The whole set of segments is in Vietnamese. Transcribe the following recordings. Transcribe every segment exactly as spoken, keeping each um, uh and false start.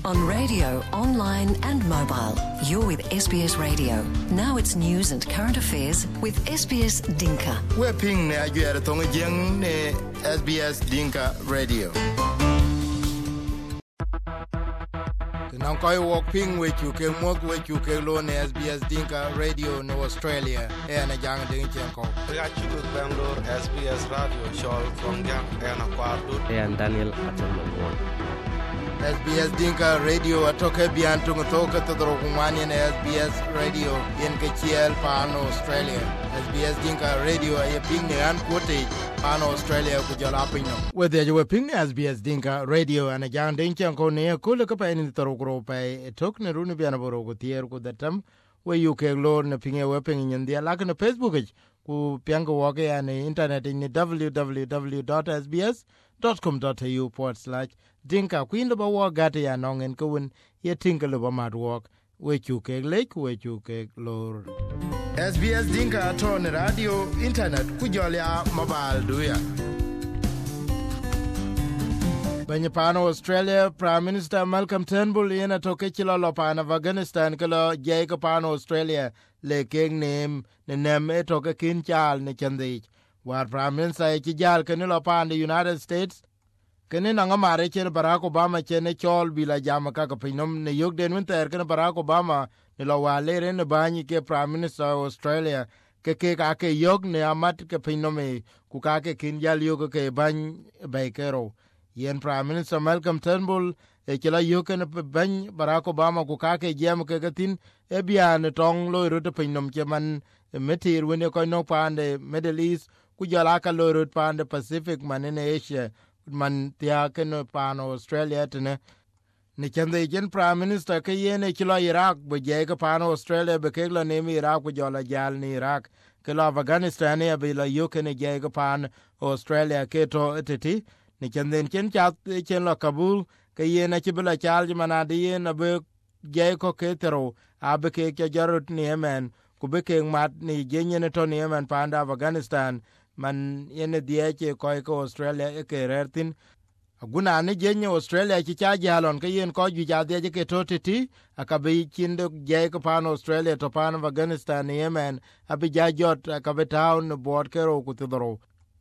on radio, online and mobile. You're with S B S Radio. Now it's news and current affairs with S B S Dinka. We're ping ne ajuere tonga jeng ne S B S Dinka Radio. Now koi walk ping with you ke mok with you ke lo ne S B S Dinka Radio no Australia. E na jang ding chen ko. Ya chuku Bangalore S B S Radio show from jang e na kwadu. E an Daniel Atomon. S B S Dinka Radio atoke bian tungo toka todoro kumani na S B S Radio yen ke chiel paano Australia. S B S Dinka Radio aye ping ne an kote paano Australia kujala pino. Whether you were ping ne S B S Dinka Radio and a jang ding chen ko ne kula ka pa ni toro gro pa tok ne runu bian boro ko tier ko datam we you ke lor ne pinge we ping in dia like na Facebook ku piango woke ya ne internet in w w w dot s b s dot com dot a u forward slash Dinka Queen lo ba wo gate ya nongen ko won ye tinka lo ba mad walk we chu ke lek we chu ke lor S B S Dinka ton radio internet ku jolya mobile duya Banyapano Australia Prime Minister Malcolm Turnbull yena toke chilo lo pa na Afghanistan kalo jay ko pano Australia le king name ne nem e toke kin chal ne chandich war Prime Minister chi jal ken lo pa the United States kene nanga mare chen Barack Obama chen e chol bila jama ka ka pinom ne yog den winter ken Barack Obama ne lo wale ren bani ke Prime Minister Australia ke ke ka ke yog ne amat ke pinom e ku ka ke kin jal yog ke ban baikero yen Prime Minister Malcolm Turnbull e kila yog ken ban Barack Obama ku ka ke jam ke gatin e bian tong lo ru te pinom che man metir wene ko no pande Middle East ku jala ka lo ru pande Pacific man in Asia man tia ken pano Australia tene ni chande jen Prime Minister ke yene kilo Iraq be je ke pano Australia be ke lo ne Iraq ku jola jal ni Iraq ke lo Afghanistan ya be lo yo ke ne je ke pan Australia ke to teti ni chande chen chat chen lo Kabul ke yene ke be la chal mana de yene be je ko ke tero abe ke ke jarut ni Yemen ku be ke mat ni jenye ne to ni Yemen panda Afghanistan man yene die che ko ko Australia e ke rertin aguna ne jenye Australia chi cha jalon ke yen ko ju ja de ke totiti akabe chindo je ko pan Australia to pan Afghanistan Yemen abi ja jot akabe town board ke ro ku tudoro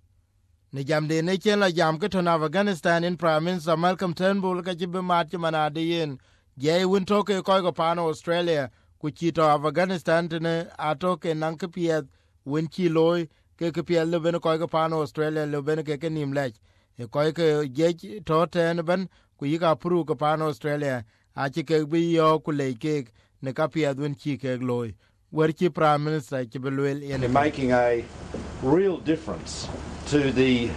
ne jam de ne chen la jam ke to Afghanistan in Prime Minister Malcolm Turnbull ka chi be mat mana de yen je win to ke ko ko pan Australia ku chi to Afghanistan ne atoke nan ke pie win chi loy ke ke pia le ben ko ke pano Australia le ben ke ke nim lech e ko ke je to ten ben ku yiga pru ke pano Australia a chi ke bi yo ku le ke ne ka pia dun chi ke loy wer chi Prime Minister ke belwel in making a real difference to the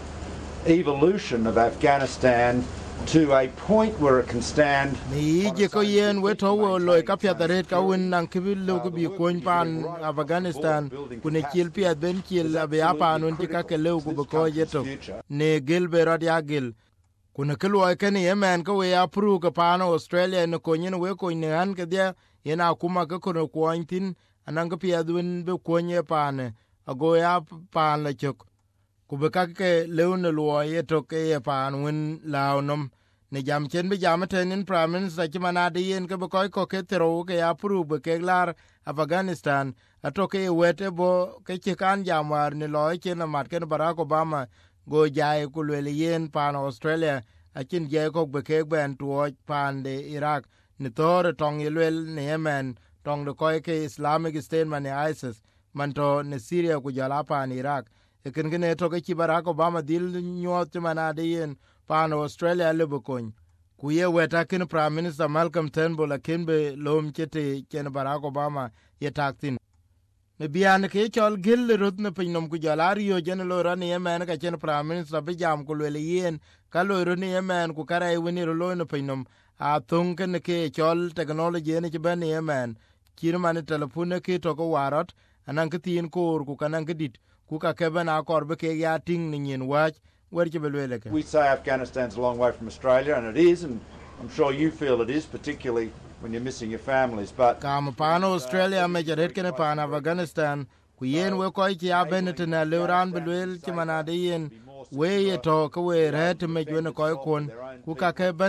evolution of Afghanistan to a point where it can stand ni je ko yen we to wo loy ka pia daret ka won nan ke lo ko bi ko pan Afghanistan ku ne kil pia ben kil abe apa non ti ka ke lo ku ko je to ne gil be rod ya gil ku ne ke lo ke ne Yemen ko we apru ka pan Australia ne ko nyen we ko ne an ke dia yena kuma ka ko ko antin anan ka pia dun be ko nye pan ago ya pan la chok ku be ka ke le ne lo ye to ke pan win launom ne jam chen be jam ten Prime Minister ki mana de yen ke be ko ko ke tero ke apru be ke lar Afghanistan atoke wete bo ke che kan jamar ne lo ke na mat ke Barack Obama go jae ku le yen pan Australia akin je ko be ke ben to pan de Iraq ne tor tong yel ne Yemen tong de ko ke Islamic State man ISIS man to ne Syria ku jala pan Iraq ken ken to ke Barack Obama dil nyot mana de yen pan Australia le bokon ku ye weta ken Prime Minister Malcolm Turnbull akin be lom chete ken Barack Obama ye taktin ne bian ke chol gil rut ne pinom ku jalari yo jen lo ran Yemen ka ken Prime Minister be jam ku le yen ka lo ro ne Yemen ku kare woni ro lo ne pinom a thung ken ke chol technology ne ke ben Yemen kirman telefone ke to ko warot anan ke tin kor ku kanan ke dit ku ka ke ben akor be ke ya ting ni nyin wach wer ke belwele ke we say Afghanistan's a long way from Australia and it is and I'm sure you feel it is particularly when you're missing your families but kam pano Australia me jaret ken pan Afghanistan ku yen we ko ki abenet na leuran belwel ti manade yen we ye to ko we ret me jwen ko kon ku ka ke ben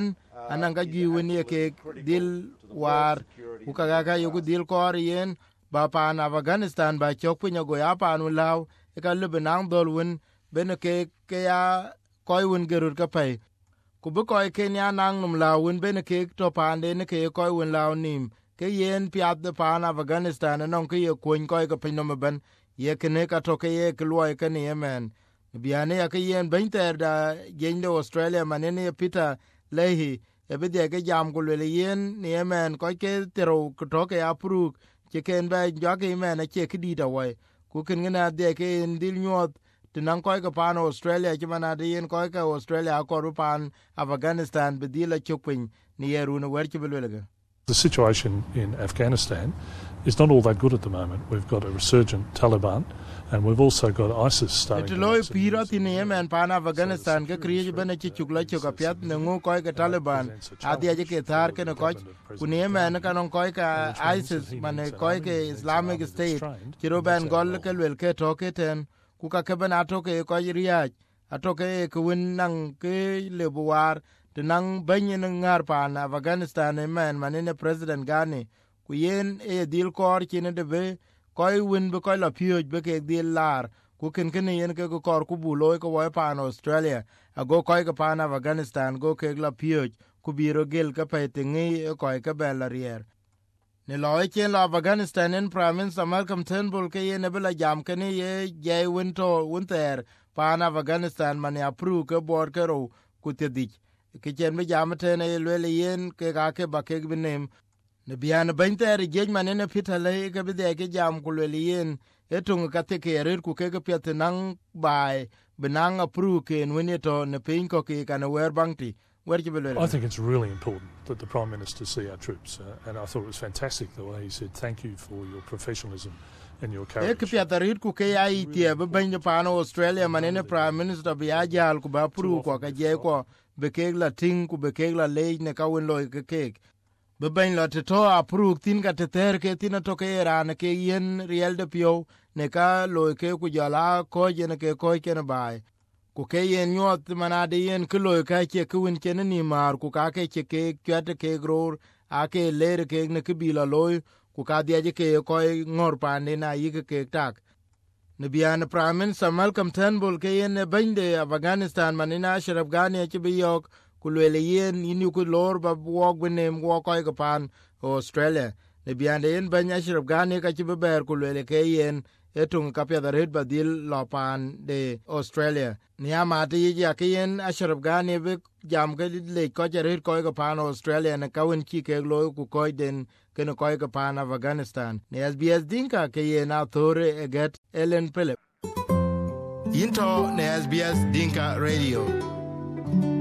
ananga gi woni ke dil war ku ka ga yugo dil kor yen ba pa na Afghanistan ba chok pinyo go ya pa nu law e ka le benang dol won ben ke ke ya koy won gerur ka pay ku bu koy Kenya nang num law won ben ke to pande ne ke koy won law nim ke yen piat de pa na Afghanistan non ke ye kun koy ka pinno ben ye kene ka to ke ye kloy ke ne yemen biane ya ke yen ben ter da gende Australia manene Peter Leahy e be de ke jam ku le yen ne yemen koy ke tero ku to ke apru che ken ba joge men che kidi da wai ku ken na de ke dil nyot tinan koy ka pan Australia che mana de yen koy ka Australia ko ru pan Afghanistan be dila chupin ni yeru na wer che belega. The situation in Afghanistan is not all that good at the moment. We've got a resurgent Taliban and we've also got ISIS starting. It loy pira tin yemen pan Afghanistan ke kriye bene che chukla chuka pyat ne ngo koy ka Taliban adia je ke thar ke ne koy ku ne yemen ka non koy ka ISIS mane koy ke Islamic State chiro ben gol ke wel ke to ke ten ku ka ke ben ato ke koy riya ato ke ku win nang ke le buar tinang benye ngar pan Afghanistan men manene President Ghani ku yen e dil kor chine de be koy win be koy la pioj be ke dil lar ku ken ken yen ke ko kor ku bulo ko wa pan Australia ago koy ka pan Afghanistan go ke la pioj ku biro gel ka pe tingi koy ka bela rier ne loy chen la Afghanistan en Prime Minister Malcolm Turnbull ke yen be la jam ken ye je win to winter pan Afghanistan man ya pru ke bor ke ro ku te dik ke chen be jam te ne le yen ke ga ke ba ke binem ne bian benter jej manene Peter le ke be de ke jam ku le yen etung ka te ke rer ku ke ke pet nang bai benang apru ke woni to ne pin ko ke kana wer bangti wer ke be. I think it's really important that the Prime Minister see our troops uh, and I thought it was fantastic the way he said thank you for your professionalism and your courage. Ek pet rer ku ke ai tie be ben pan Australia manene Prime Minister bi ajal ku ba pru ko ka je ko be ke la ting ku be ke la le ne ka wen loy ke ke be ben la te to apru tin ka te ter ke tin to ke ran ke yen riel de pio ne ka loy ke ku jala ko je ne ke ko ke ne bai ku ke yen nyot mana de yen ku loy ka ke ku win ke ni mar ku ka ke ke ke kwat ke gror a ke ler ke ne ke bi la loy ku ka dia je ke ko ngor pa ne na yi ke ke tak ne bian Prime Minister Malcolm Turnbull ke yen ben de Afghanistan manina Ashraf Ghani ke bi yok ku le yen inu ku lor ba wok benem wo ko ga pan Australia ne bian de yen ben Ashraf Ghani ka be ber ku le ke yen etung ka pe da red ba dil lo pan de Australia ni ama te ya ke yen Ashraf Ghani be jam ke le ko je red ko ga pan Australia ne ka wen ki ke lo ku ko den ke no ko ga pan Afghanistan ne S B S dinka ke yen authore eget Ellen Philip into ne S B S dinka radio.